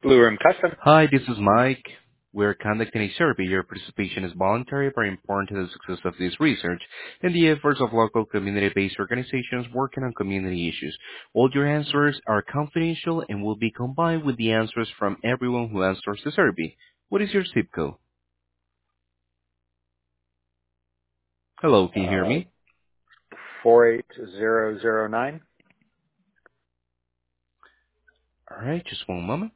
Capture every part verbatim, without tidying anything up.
Blue Room Custom. Hi, this is Mike. We're conducting a survey. Your participation is voluntary but important to the success of this research and the efforts of local community-based organizations working on community issues. All your answers are confidential and will be combined with the answers from everyone who answers the survey. What is your zip code? Hello, can you hear Uh, me? four eight zero zero nine. All right, just one moment.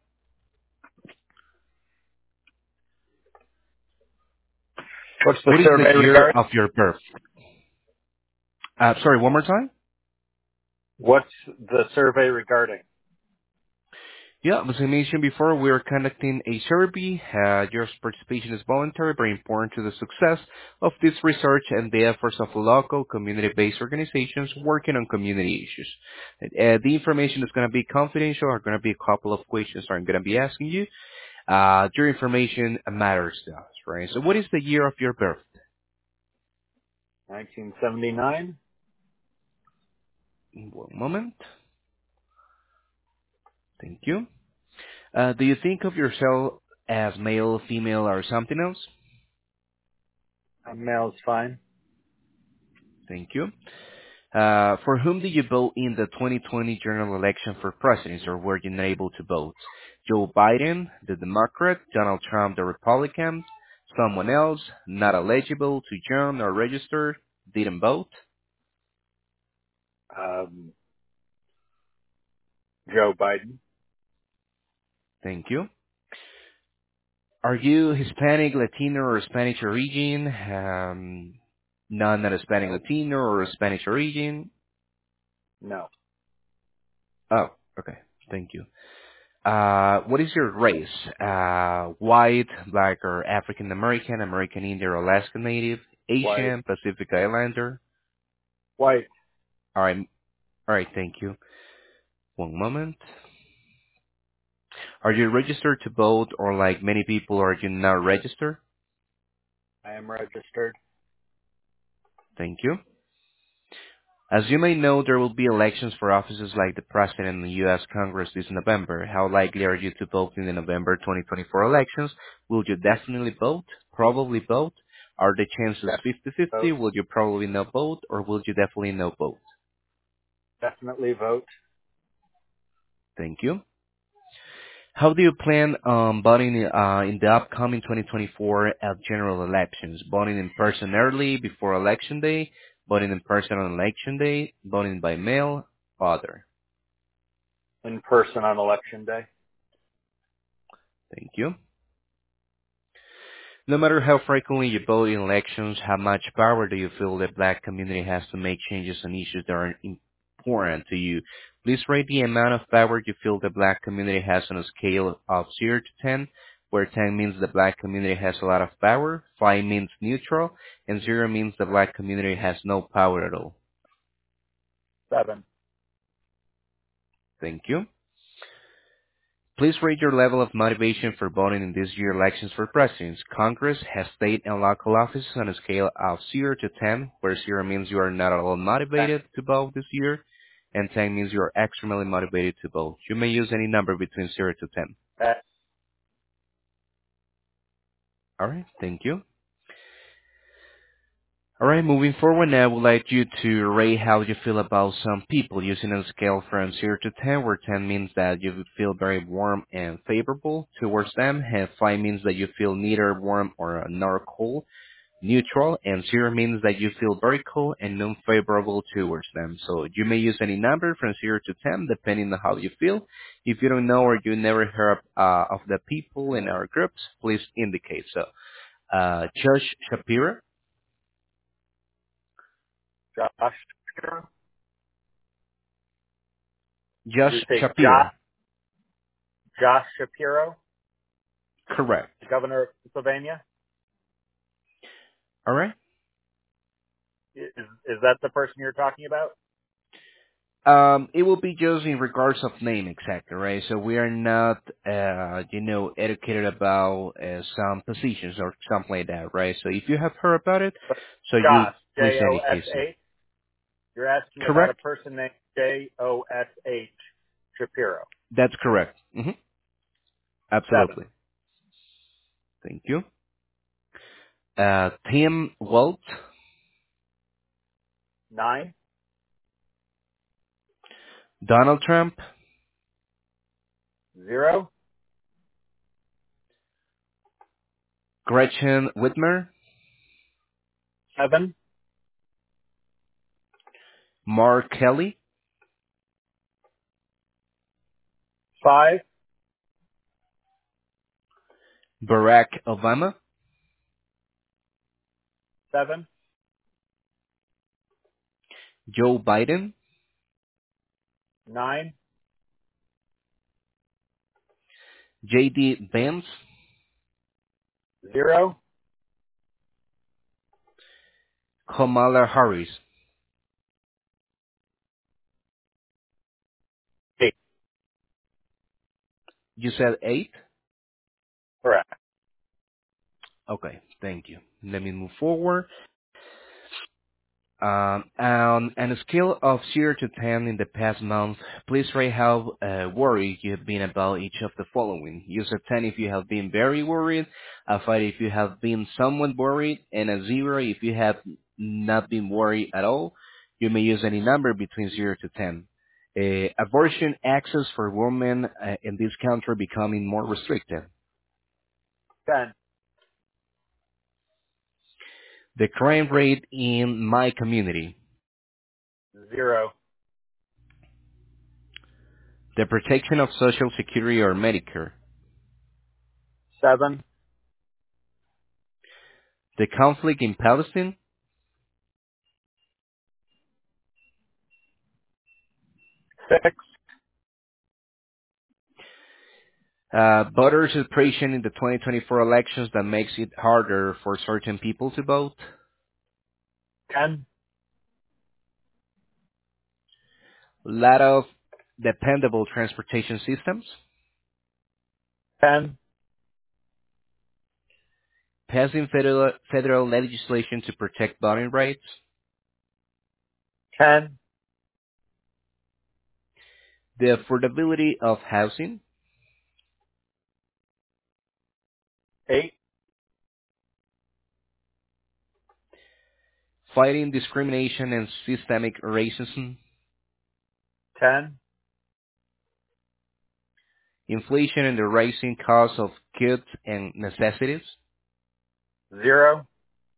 What's the What is the survey year regarding? of your birth? Uh, sorry, one more time? What's the survey regarding? Yeah, as I mentioned before, we are conducting a survey. Uh, your participation is voluntary, very important to the success of this research and the efforts of local community-based organizations working on community issues. Uh, the information is going to be confidential. Are going to be a couple of questions I'm going to be asking you. Uh, your information matters to us, right? So what is the year of your birth? nineteen seventy-nine. One moment. Thank you. Uh, do you think of yourself as male, female, or something else? Uh, male's fine. Thank you. Uh, for whom did you vote in the twenty twenty general election for president, or were you not able to vote? Joe Biden, the Democrat, Donald Trump, the Republican, someone else, not eligible to join or register, didn't vote? Um, Joe Biden. Thank you. Are you Hispanic, Latino, or Spanish origin? Um, none not Hispanic, No. Latino, or Spanish origin? No. Oh, okay. Thank you. Uh, what is your race? Uh, white, black, or African American, American Indian, or Alaska Native, White. Asian, Pacific Islander? White. All right, all right, thank you. One moment. Are you registered to vote, or like many people, are you not registered? I am registered. Thank you. As you may know, there will be elections for offices like the President in the U S Congress this November. How likely are you to vote in the November twenty twenty-four elections? Will you definitely vote? Probably vote? Are the chances Def- fifty-fifty? vote. Will you probably not vote, or will you definitely not vote? Definitely vote. Thank you. How do you plan on voting uh, in the upcoming twenty twenty-four uh, general elections? Voting in person early before election day, voting in person on election day, voting by mail, other. In person on election day. Thank you. No matter how frequently you vote in elections, how much power do you feel the black community has to make changes on issues that are important to you? Please rate the amount of power you feel the black community has on a scale of zero to ten, where ten means the black community has a lot of power, five means neutral, and zero means the black community has no power at all. Seven. Thank you. Please rate your level of motivation for voting in this year's elections for presidents. Congress has state and local offices on a scale of zero to ten, where zero means you are not at all Ten. motivated to vote this year, and ten means you are extremely motivated to vote. You may use any number between zero to ten. Uh, All right, thank you. All right, moving forward now, I would like you to rate how you feel about some people using a scale from zero to ten, where ten means that you feel very warm and favorable towards them, and five means that you feel neither warm or nor cold, neutral, and zero means that you feel very cold and unfavorable towards them. So you may use any number from zero to ten, depending on how you feel. If you don't know or you never heard uh, of the people in our groups, please indicate so. Uh, Josh Shapiro, Josh Shapiro. Did you Josh say Shapiro. Josh? Josh Shapiro, Correct. Governor of Pennsylvania? All right. Is is that the person you're talking about? Um, it will be just in regards of name exactly, right? So we are not, uh, you know, educated about uh, some positions or something like that, right? So if you have heard about it, But so you Josh, please J O S indicate so. H. You're asking about a Correct? person named J O S H Shapiro. That's correct. hmm seven, Absolutely. Thank you. Uh, Tim Walt, nine, Donald Trump, zero, Gretchen Whitmer, seven, Mark Kelly, five, Barack Obama, seven, Joe Biden, nine, J D Vance, zero, Kamala Harris. eight. You said eight? Correct. Okay, thank you. Let me move forward. Um, on, on a scale of zero to ten in the past month, please rate how uh, worried you have been about each of the following. Use a ten if you have been very worried, a five if you have been somewhat worried, and a zero if you have not been worried at all. You may use any number between zero to ten. Uh, abortion access for women uh, in this country becoming more restricted. ten, The crime rate in my community. zero, The protection of Social Security or Medicare. seven, The conflict in Palestine. six, Uh, voter suppression in the twenty twenty-four elections that makes it harder for certain people to vote. ten, Lot of dependable transportation systems. ten, Passing federal, federal legislation to protect voting rights. ten, The affordability of housing. eight, Fighting discrimination and systemic racism. ten, Inflation and the rising cost of goods and necessities. zero,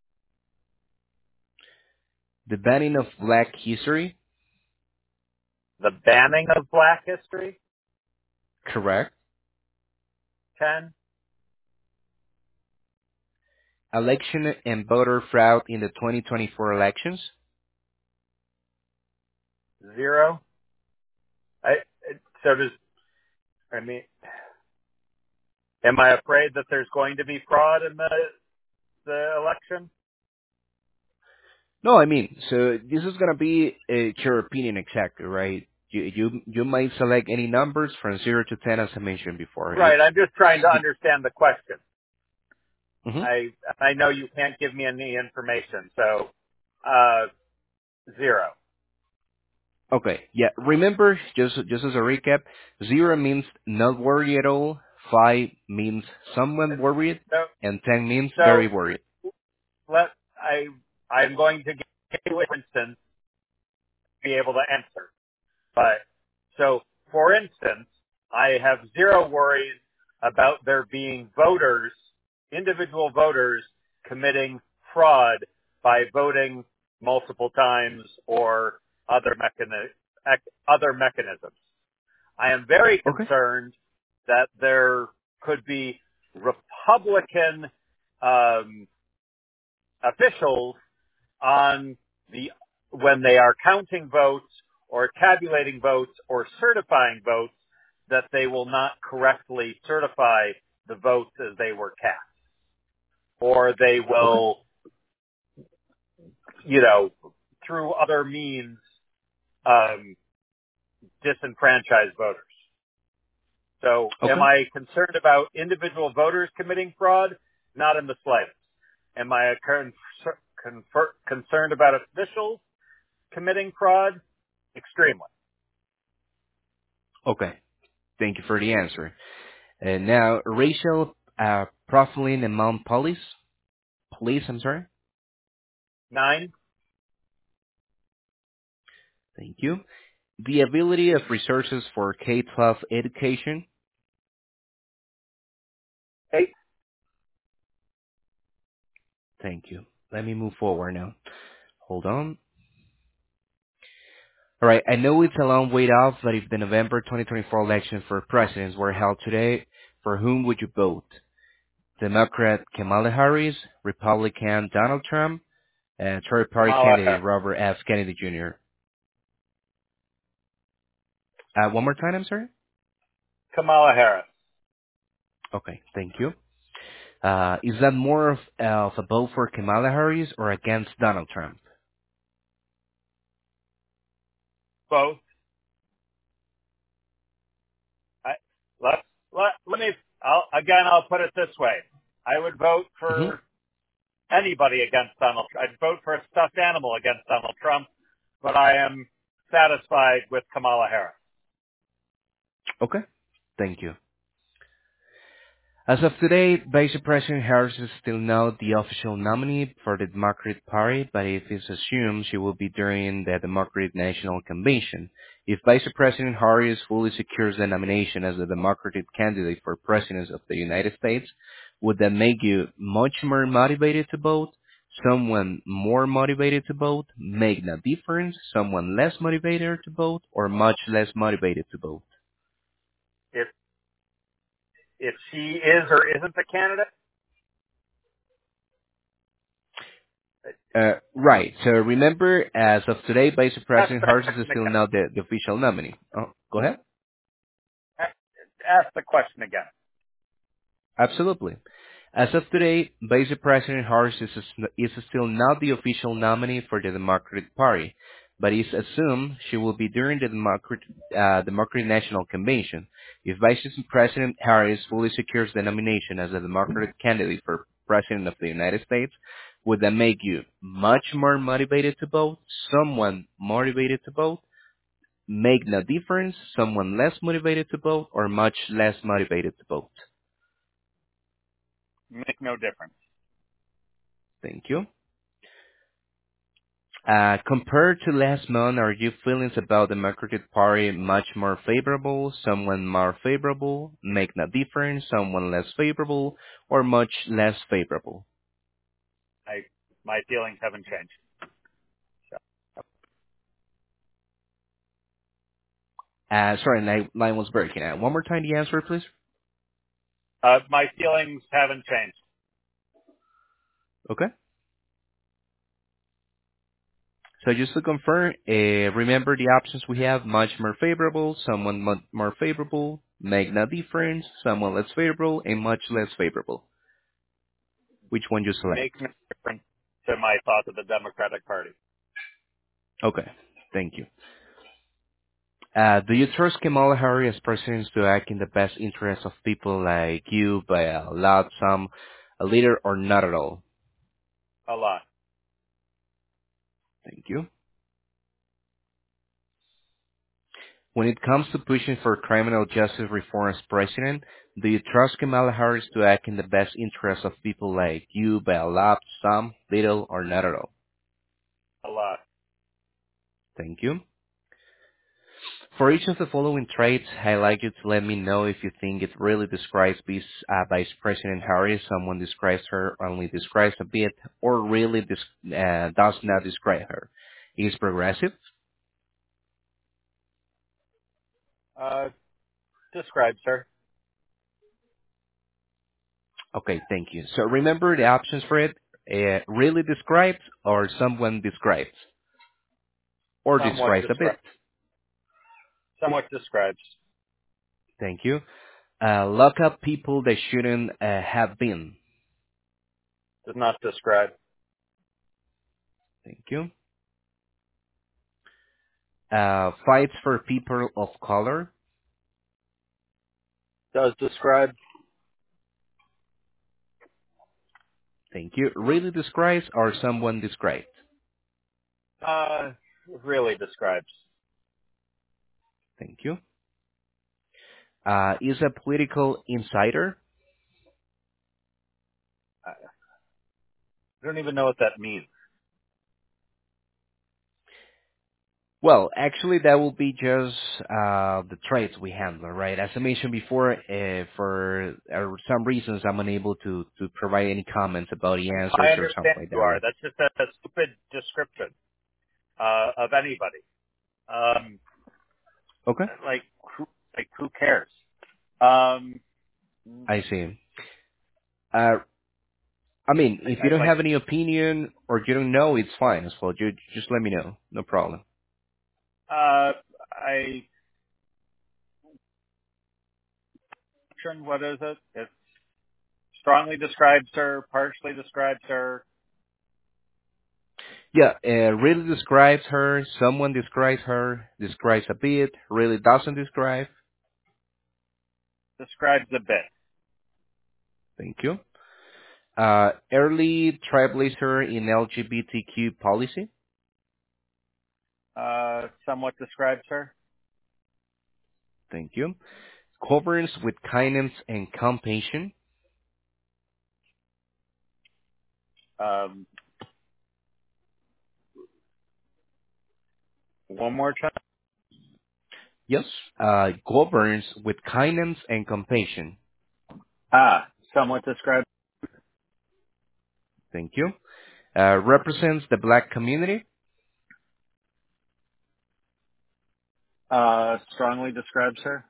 The banning of black history. the banning of Black history, Correct. ten, Election and voter fraud in the twenty twenty-four elections. zero. I, it- so does, I mean, am I afraid that there's going to be fraud in the, the election? No, I mean, so this is gonna be uh, your opinion exactly, right? You you you might select any numbers from zero to ten, as I mentioned before. It's Right. I'm just trying to understand the question. Mhm. I, I know you can't give me any information. So, uh, zero. Okay. Yeah. Remember, just just as a recap, zero means not worried at all. Five means somewhat worried, So, and ten means so very worried. let, I, I'm going to give you, for instance, be able to answer. But so, for instance, I have zero worries about there being voters, individual voters committing fraud by voting multiple times or other mechani- ec- other mechanisms. I am very Okay. concerned that there could be Republican um, officials on the when they are counting votes or tabulating votes or certifying votes that they will not correctly certify the votes as they were cast, or they Okay. will, you know, through other means, um, disenfranchise voters. So am Okay. I concerned about individual voters committing fraud? Not in the slightest. Am I con- confer- concerned about officials committing fraud? Extremely. Okay. Thank you for the answer. And now, racial uh, profiling among police. Police, I'm sorry. Nine. Thank you. The ability of resources for K twelve education. Eight. Thank you. Let me move forward now. Hold on. All right. I know it's a long way off, but if the November twenty twenty-four elections for presidents were held today, for whom would you vote? Democrat Kamala Harris, Republican Donald Trump, and third party Kamala candidate Harris. Robert F. Kennedy Junior Uh, one more time, I'm sorry? Kamala Harris. Okay, thank you. Uh, is that more of, uh, of a vote for Kamala Harris or against Donald Trump? Both. I, let, let, let me, I'll, again, I'll put it this way. I would vote hmm for anybody against Donald Trump. I'd vote for a stuffed animal against Donald Trump, but I am satisfied with Kamala Harris. Okay, thank you. As of today, Vice President Harris is still not the official nominee for the Democratic Party, but it is assumed she will be during the Democratic National Convention. If Vice President Harris fully secures the nomination as the Democratic candidate for President of the United States, would that make you much more motivated to vote? Someone more motivated to vote? Make no difference? Someone less motivated to vote? Or much less motivated to vote? If, if she is or isn't the candidate, Uh, right. So remember, as of today, Vice ask President the Harris is question still again. not the, the official nominee. Oh, go ahead. Ask the question again. Absolutely. As of today, Vice President Harris is, is still not the official nominee for the Democratic Party, but it's assumed she will be during the Democratic, uh, Democratic National Convention. If Vice President Harris fully secures the nomination as a Democratic candidate for President of the United States, would that make you much more motivated to vote, someone motivated to vote, make no difference, someone less motivated to vote, or much less motivated to vote? Make no difference. Thank you. Uh, compared to last month, are your feelings about the Democratic Party much more favorable, someone more favorable, make no difference, someone less favorable, or much less favorable? I, my feelings haven't changed. Uh, sorry, line, line was breaking out. One more time the answer, please. Uh, my feelings haven't changed. Okay. So just to confirm, uh, remember the options we have: much more favorable, someone mo- more favorable, make no difference, someone less favorable, and much less favorable. Which one you select? Make no difference to my thoughts of the Democratic Party. Okay, thank you. Uh, do you trust Kamala Harris as president to act in the best interest of people like you by a lot, some, a little, or not at all? A lot. Thank you. When it comes to pushing for criminal justice reform as president, do you trust Kamala Harris to act in the best interest of people like you by a lot, some, little, or not at all? A lot. Thank you. For each of the following traits, I'd like you to let me know if you think it really describes Vice, uh, Vice President Harris, someone describes her, only describes a bit, or really dis- uh, does not describe her. Is progressive? Uh, describe, sir. Okay, thank you. So remember the options for it. Uh, really describes or someone describes? Or Somewhat describes a describe. bit. Somewhat describes. Thank you. Uh, lock up people that shouldn't uh, have been. Does not describe. Thank you. Uh, fights for people of color. Does describe. Thank you. Really describes or someone described? Uh, really describes. Thank you. Uh, is a political insider. I don't even know what that means. Well, actually, that will be just uh, the traits we handle, right? As I mentioned before, uh, for uh, some reasons, I'm unable to, to provide any comments about the I answers or something understand like that, you are. right? That's just a, a stupid description uh, of anybody. Um, Okay, like, who, like who cares? Um, I see. Uh, I mean, I, if you I don't like have any opinion or you don't know, it's fine as well. You, just let me know. No problem. uh, I. What is it? It strongly describes her, partially describes her, Yeah, uh, really describes her. Someone describes her. Describes a bit. Really doesn't describe. describes a bit. Thank you. Uh, early trailblazer in L G B T Q policy. Uh, somewhat describes her. Thank you. Governs with kindness and compassion. Um, one more time. Yes. Uh, governs with kindness and compassion. Ah, somewhat describes. Thank you. Uh, represents the black community. Uh, strongly describes her.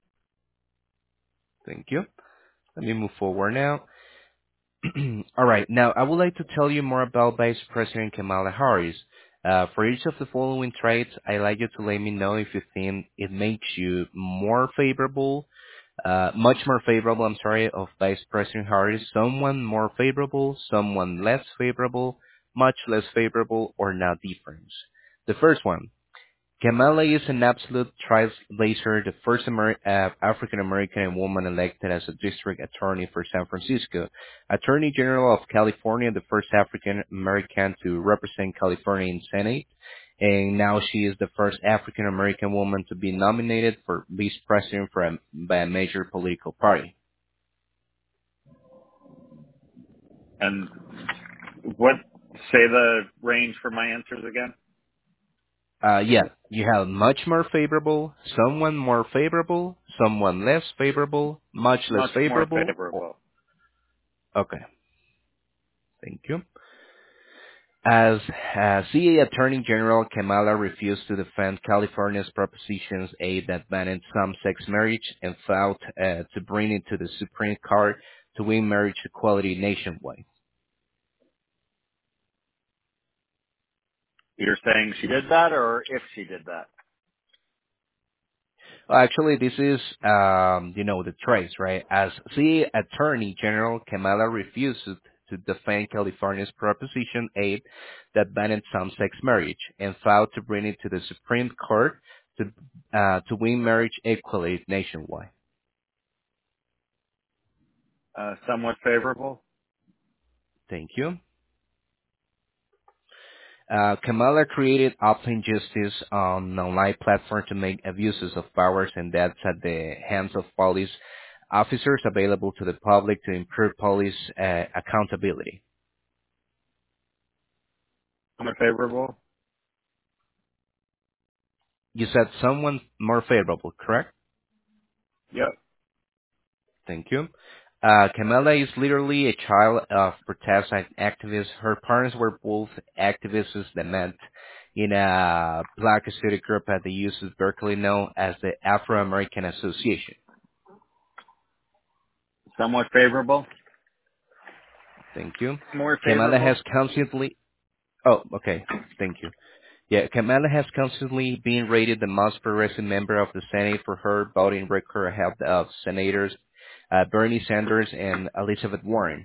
Thank you. Let me move forward now. All right. Now, I would like to tell you more about Vice President Kamala Harris. Uh, for each of the following traits, I'd like you to let me know if you think it makes you more favorable, uh, much more favorable, I'm sorry, of Vice President Harris, someone more favorable, someone less favorable, much less favorable, or no difference. The first one, Kamala is an absolute trailblazer, the first Amer- uh, African American woman elected as a district attorney for San Francisco, Attorney General of California, the first African American to represent California in Senate, and now she is the first African American woman to be nominated for vice president for a, by a major political party. And what? Say the range for my answers again. Uh, yeah, you have much more favorable, someone more favorable, someone less favorable, much less Much more favorable. Or, favorable. okay, thank you. As uh, C A Attorney General, Kamala refused to defend California's Propositions eight that banned same-sex marriage and vowed uh, to bring it to the Supreme Court to win marriage equality nationwide. You're saying she did that, or if she did that? Well, actually, this is, um, you know, the trace, right? As C A Attorney General, Kamala refused to defend California's Proposition eight that banned same-sex marriage and vowed to bring it to the Supreme Court to uh, to win marriage equality nationwide. Uh, somewhat favorable. Thank you. Uh, Kamala created Open Justice on an online platform to make abuses of powers and debts at the hands of police officers available to the public to improve police uh, accountability. Somewhat favorable. You said someone more favorable, correct? Yep. Thank you. Uh, Kamala is literally a child of protest and activists. Her parents were both activists that met in a black student group at the U C Berkeley known as the Afro-American Association. Somewhat favorable. Thank you. More Kamala favorable. has constantly, oh, okay. Thank you. Yeah, Kamala has constantly been rated the most progressive member of the Senate for her voting record ahead of Senators uh, Bernie Sanders and Elizabeth Warren.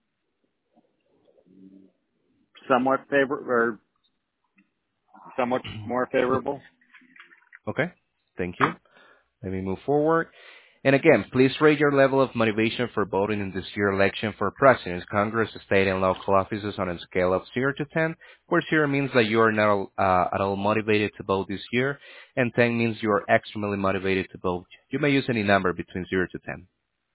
Somewhat favor or somewhat more favorable. Okay. Thank you. Let me move forward. And again, please rate your level of motivation for voting in this year's election for president, Congress, state, and local offices on a scale of zero to ten, where zero means that you are not uh, at all motivated to vote this year, and ten means you are extremely motivated to vote. You may use any number between zero to ten.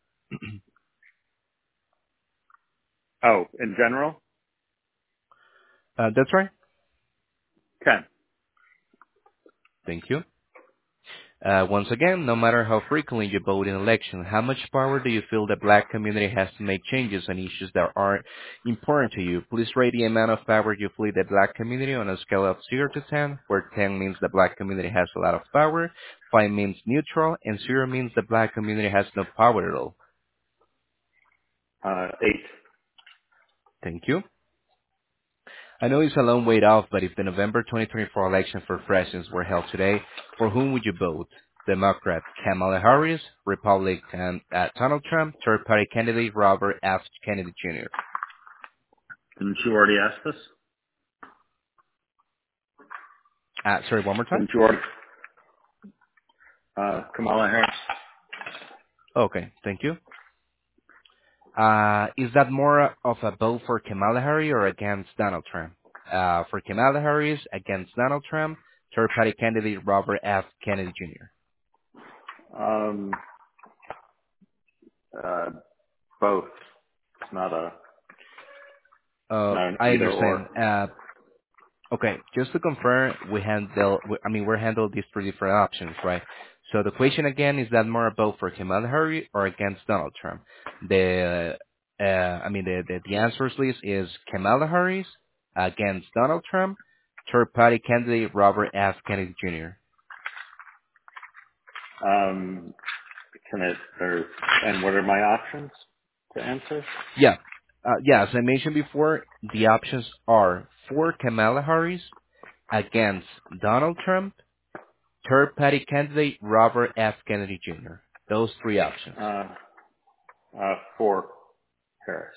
Oh, in general, Uh, that's right. ten. Thank you. Uh, once again, no matter how frequently you vote in election, how much power do you feel the black community has to make changes on issues that are important to you? Please rate the amount of power you feel the black community on a scale of zero to ten, where ten means the black community has a lot of power, five means neutral, and zero means the black community has no power at all. Uh, eight. Thank you. I know it's a long way off, but if the November twenty twenty-four election for presidents were held today, for whom would you vote? Democrat Kamala Harris, Republican uh, Donald Trump, third-party candidate Robert F. Kennedy Junior Didn't you already ask this? Uh, sorry, one more time? Didn't you already? Uh, Kamala Harris. Okay, thank you. Uh, is that more of a vote for Kamala Harris or against Donald Trump? Uh, for Kamala Harris, against Donald Trump, third-party candidate Robert F. Kennedy Junior Um, uh, both. It's not a Uh, not an I either or. understand. Uh, Okay, just to confirm, we handle, we- I mean, we're handling these three different options, right? So the question again is that more about for Kamala Harris or against Donald Trump? The, uh, I mean, the, the, the answers list is Kamala Harris against Donald Trump, third party candidate Robert F. Kennedy Junior Um, can it? Or, and what are my options to answer? Yeah, uh, yeah, as I mentioned before, the options are for Kamala Harris against Donald Trump, third party candidate Robert F. Kennedy Junior Those three options. Uh, uh, for Harris.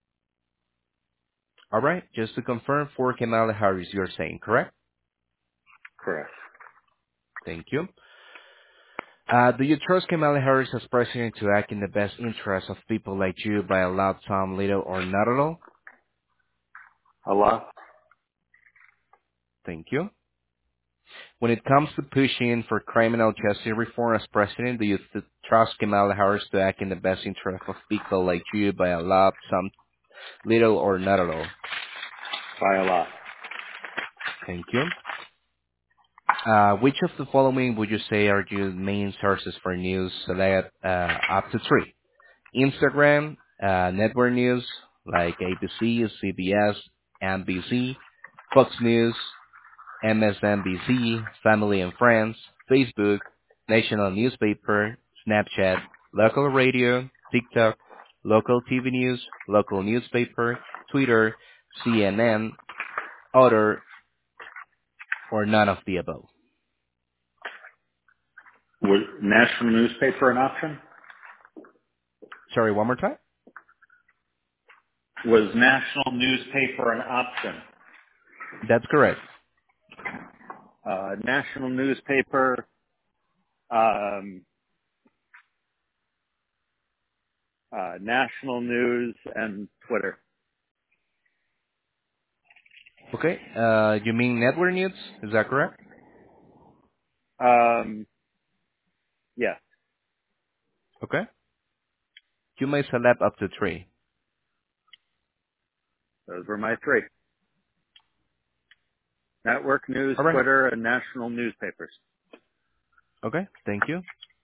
All right. Just to confirm, for Kamala Harris, you're saying, correct? Correct. Thank you. Uh, do you trust Kamala Harris as president to act in the best interest of people like you by a lot, some, little, or not at all? A lot. Thank you. When it comes to pushing for criminal justice reform as president, do you th- trust Kamala Harris to act in the best interest of people like you by a lot, some, little, or not at all? By a lot. Thank you. Uh, which of the following would you say are your main sources for news? Select uh, up to three. Instagram, uh, network news like A B C, C B S, N B C, Fox News, M S N B C, Family and Friends, Facebook, national newspaper, Snapchat, local radio, TikTok, local T V news, local newspaper, Twitter, C N N, other, or none of the above. Was national newspaper an option? Sorry, one more time? Was national newspaper an option? That's correct. Uh, national newspaper, um, uh, national news, and Twitter. Okay. Uh, you mean network news? Is that correct? Um, yes, Okay. You may select up to three. those were my three. Network news, All right. Twitter, and national newspapers. Okay. Thank you.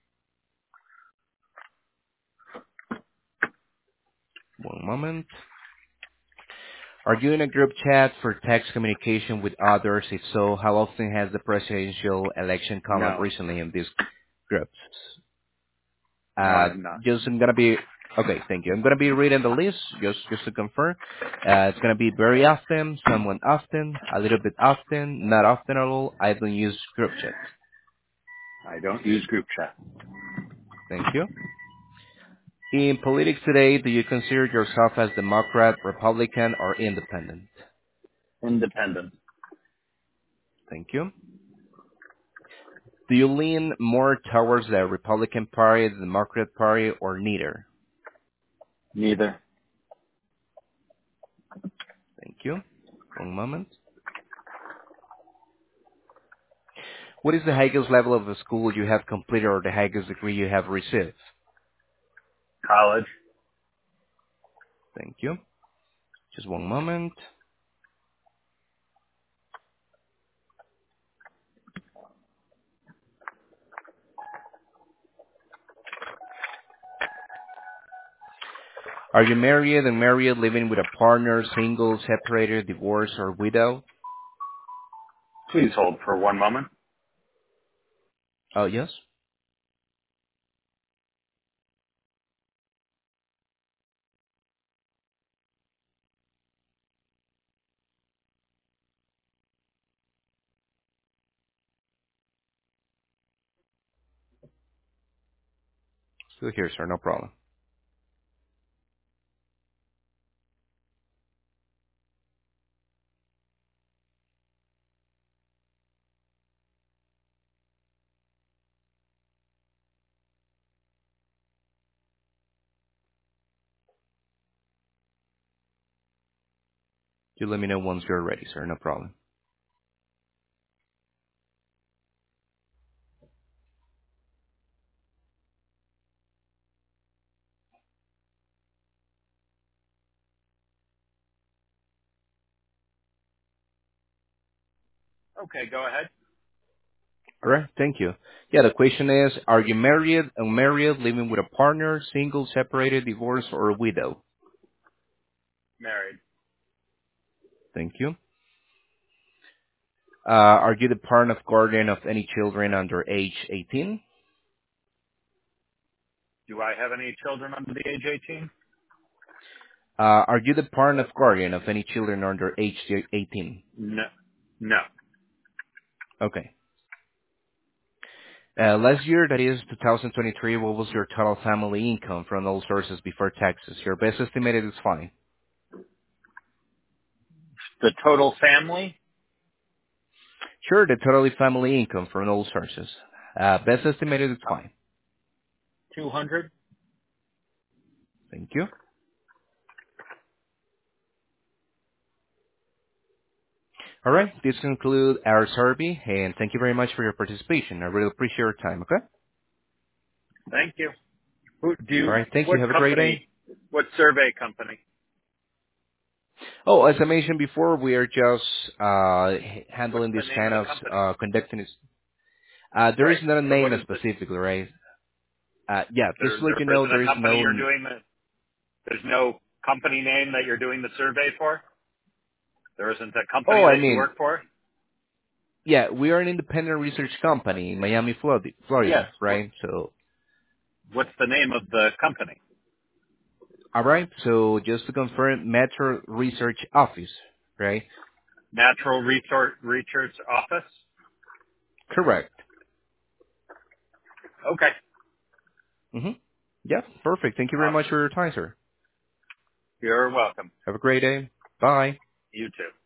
One moment. Are you in a group chat for text communication with others? If so, how often has the presidential election come up No, recently in these groups? no, Uh, I am not. just I'm gonna be okay. Thank you. I'm gonna be reading the list just just to confirm. Uh, it's gonna be very often, someone often, a little bit often, not often at all. I don't use group chats. I don't use group chat. Thank you. In politics today, do you consider yourself as Democrat, Republican, or Independent? Independent. Thank you. Do you lean more towards the Republican Party, the Democrat Party, or neither? Neither. Thank you. One moment. What is the highest level of the school you have completed or the highest degree you have received? College. Thank you. Just one moment. Are you married and married, living with a partner, single, separated, divorced, or widow? Please hold for one moment. Oh, yes. Still here, sir. No problem. You let me know once you're ready, sir. No problem. Okay, go ahead. All right. Thank you. Yeah, the question is, are you married, unmarried, living with a partner, single, separated, divorced, or a widow? Married. Thank you. Uh, are you the parent of guardian of any children under age eighteen? Do I have any children under the age eighteen? Uh, are you the parent of guardian of any children under age eighteen? No. No. Okay. Uh, last year, that is two thousand twenty-three, what was your total family income from all sources before taxes? Your best estimated is fine. The total family? Sure, the total family income from all sources. Uh, best estimated is fine. two hundred? Thank you. All right, this concludes our survey, and thank you very much for your participation. I really appreciate your time, okay? Thank you. Who do All you, right, thank you. what Have a great day. company, what survey company? Oh, as I mentioned before, we are just uh, h- What's handling the this name kind of the of company? uh, conducting this. Uh, there is Right. not a So what name is the, specifically, right? Uh, yeah, just there, to let you there know, isn't there a is company no. you're doing the, there's no company name that you're doing the survey for? There isn't a company Oh, I that you mean, work for? yeah, we are an independent research company in Miami, Florida, Yes. Florida, What, right? So, what's the name of the company? all right. So just to confirm, Metro Research Office, right? Natural Resource Research Office? Correct. Okay. Mm-hmm. Yeah, perfect. Thank you very Awesome. much for your time, sir. You're welcome. Have a great day. Bye. You too.